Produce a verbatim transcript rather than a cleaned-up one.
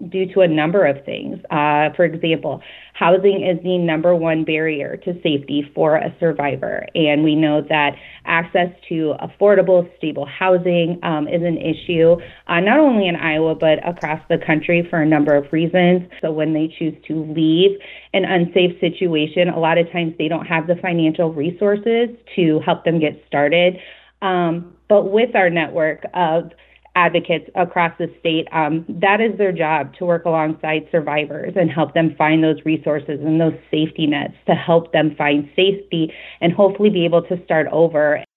due to a number of things. Uh, for example, housing is the number one barrier to safety for a survivor. And we know that access to affordable, stable housing um, is an issue, uh, not only in Iowa, but across the country for a number of reasons. So when they choose to leave an unsafe situation, a lot of times they don't have the financial resources to help them get started. Um, but with our network of advocates across the state, um, that is their job, to work alongside survivors and help them find those resources and those safety nets to help them find safety and hopefully be able to start over.